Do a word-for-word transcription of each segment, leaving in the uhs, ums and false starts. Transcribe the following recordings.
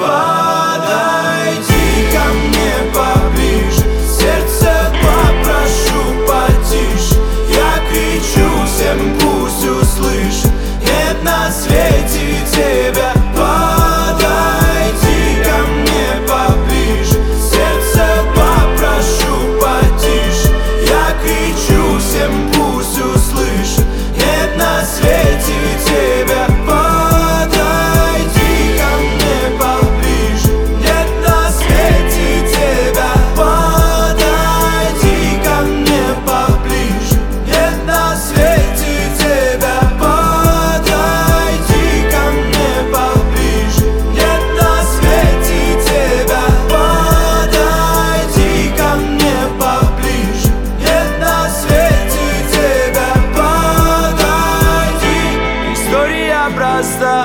Подойди ко мне поближе, сердце попрошу потише. Я кричу всем, пусть услышит, нет на свете тебя. Подойди ко мне поближе, сердце попрошу потише. Я кричу всем, пусть услышит, нет на свете тебя. Подойди ко мне поближе, нет на свете тебя. Подойди ко мне поближе, нет на свете тебя. Подойди ко мне поближе, нет на свете тебя. Подойди ко мне поближе, нет на свете тебя. Подойди. История проста,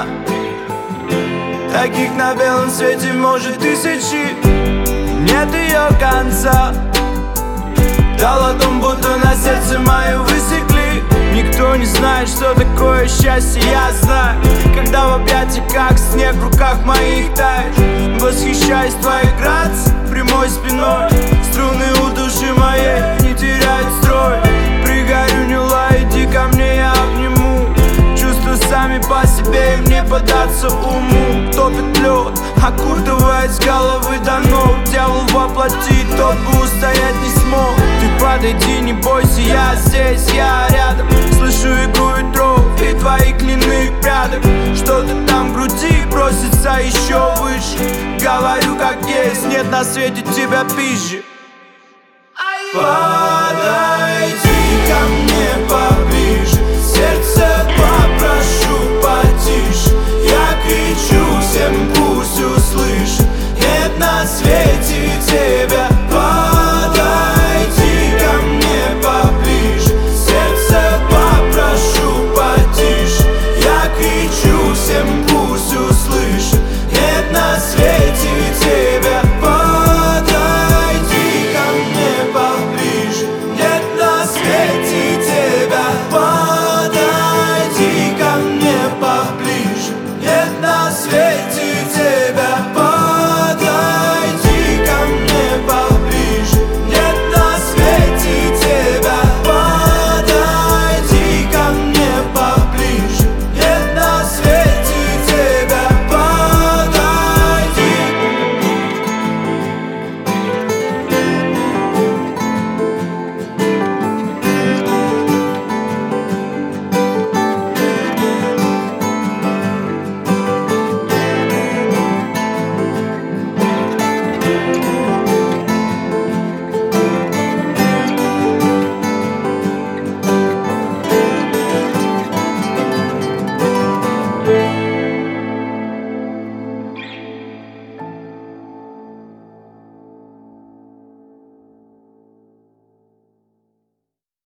таких на белом свете может тысячи, нет ее конца. Дал о том, будто на сердце мое высекли. Никто не знает, что такое счастье, я знаю. Когда в объятиях, как снег, в руках моих таешь. Восхищаюсь твоей грацией, прямой спиной. Струны у души моей не теряют строй. Пригорюнила, иди ко мне, я обниму. Чувства сами по себе, им не податься уму. Топит лед, окутывает с головы до ног. Дьявол воплоти, тот бы устоять не смог. Ты подойди, не бойся, я здесь, я рядом. Слышу игру ветров и твои клины прядок. Что-то там в груди просится еще выше. Говорю как есть, нет на свете тебя пизже.